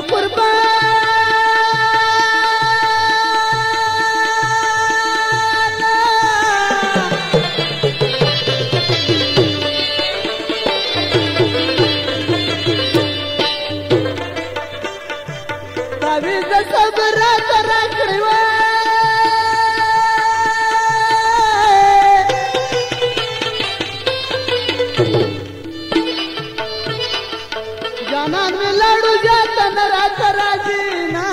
जानन में लड़ू जाता न रात राजीना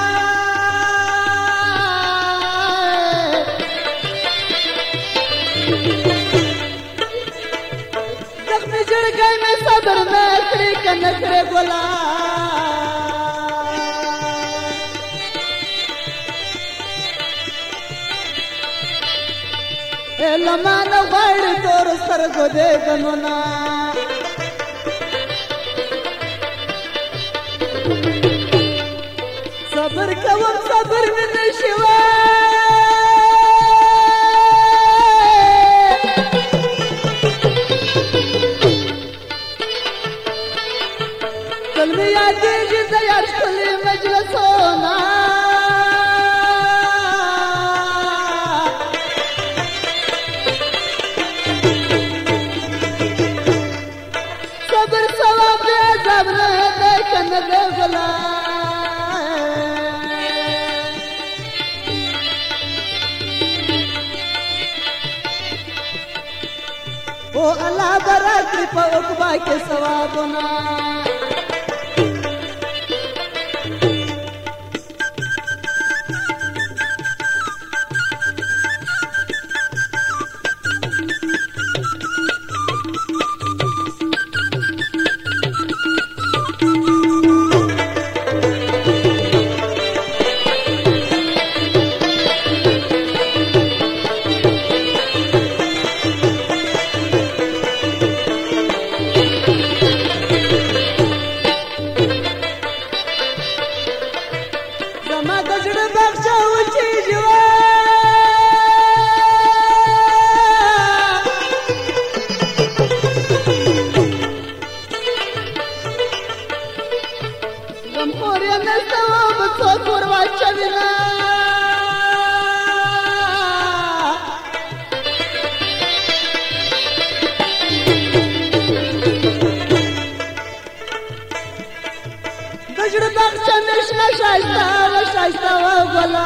जख्मी जड़ गए में सबर में अकड़ी का नखरे बोला लमान वाड़ तोर सर को दे गनुना सबर कवम सबर में नशिवा कल में याद जिंदा यार खुली मजलिस होना सबर सवाब अज़ाब न देखन दे गला ओ अल्लाह बराकरी पर उकबा के सवाबना शाइस्ता वाला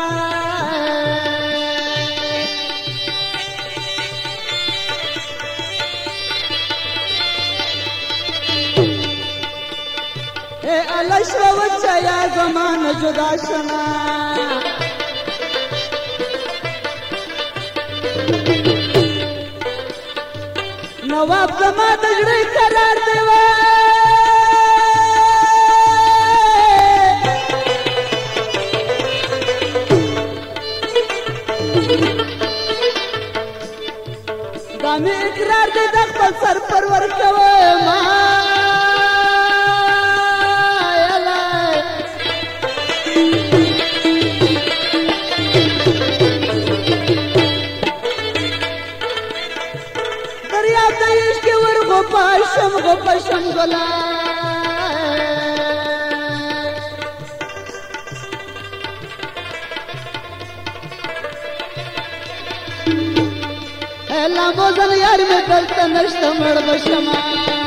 ए अलशवा वचया जमान जुदाशना नवाब जमा दजड़े करार देवा दामी इकरार दे दख्ल सर परवर कवे मायला दरिया दईश के वर गोपाशम गोला लामोजन यार में दलता नष्ट मड़ बशमा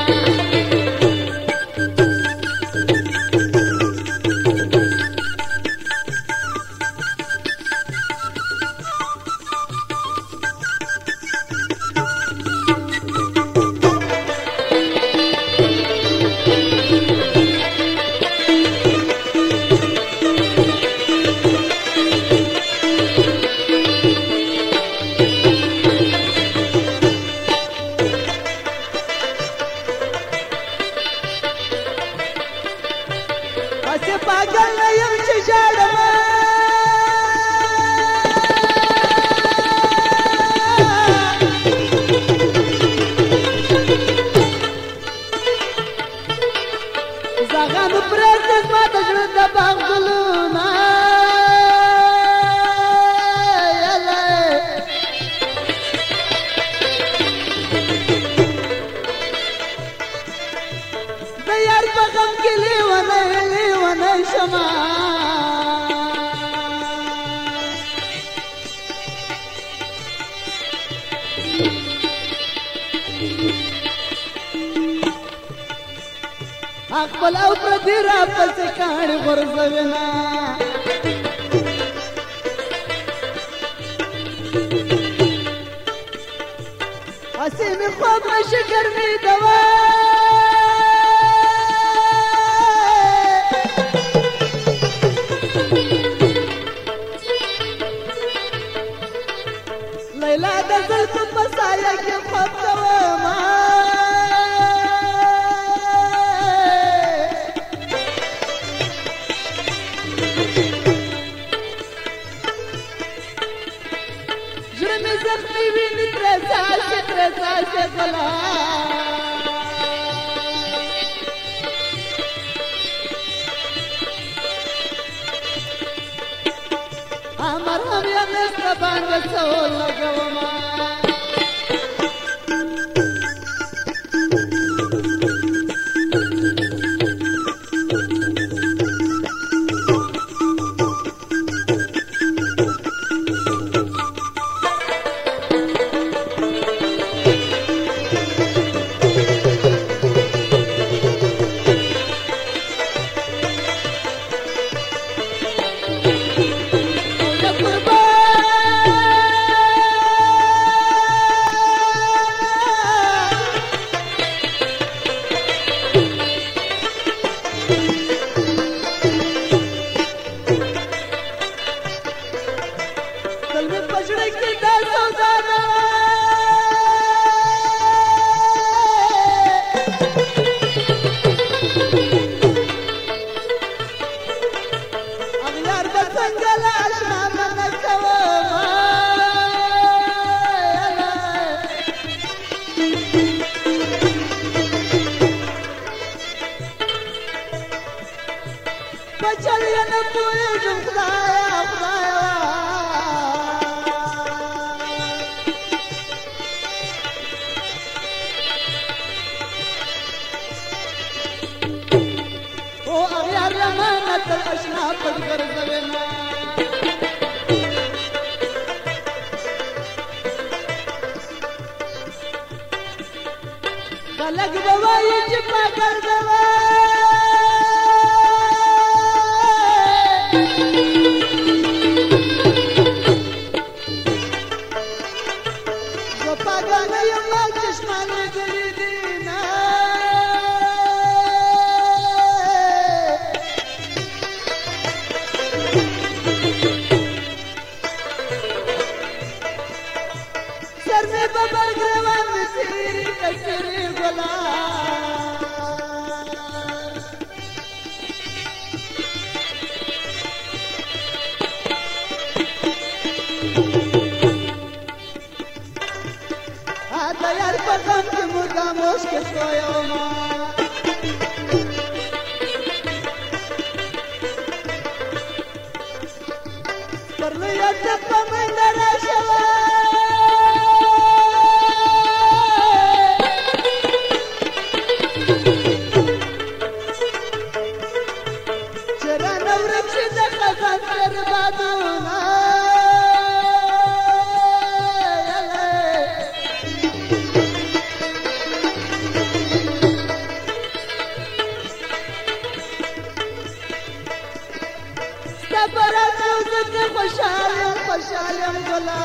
पागल नयम चिजाड़मा ज़गान प्रेस मात जड़ दबाग गुलूना दयार पगम के लिए وای شما خپل او پردي را پسې کاڼي غورځوينه هسې مې خوب نشي ګرمي دوا لیلا د زلفو په سایه کې خوب کومه زخمی ویني ترساسه گلا امر هم یا مست باندې سول لګوما بچل یا نه پوهېږم خدایا خدایا او اغیار یمانه تر اشنا پټ ګرځوینه خلک به وایي چې پاګل دی پاگانه یما چشمان گلی دینا سر میں ببر گروان میں تیری کسری گلا یار پتم کی مردہ مشک سویا ما پر لیا چپا مندر شوا چرا نورکشی دخزان پر بادونا برات روزك خوشحالم گلا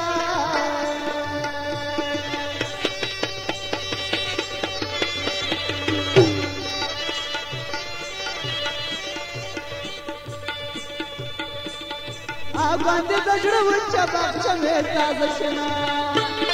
باندې د زړه ورچا باغچه مې تازه شنه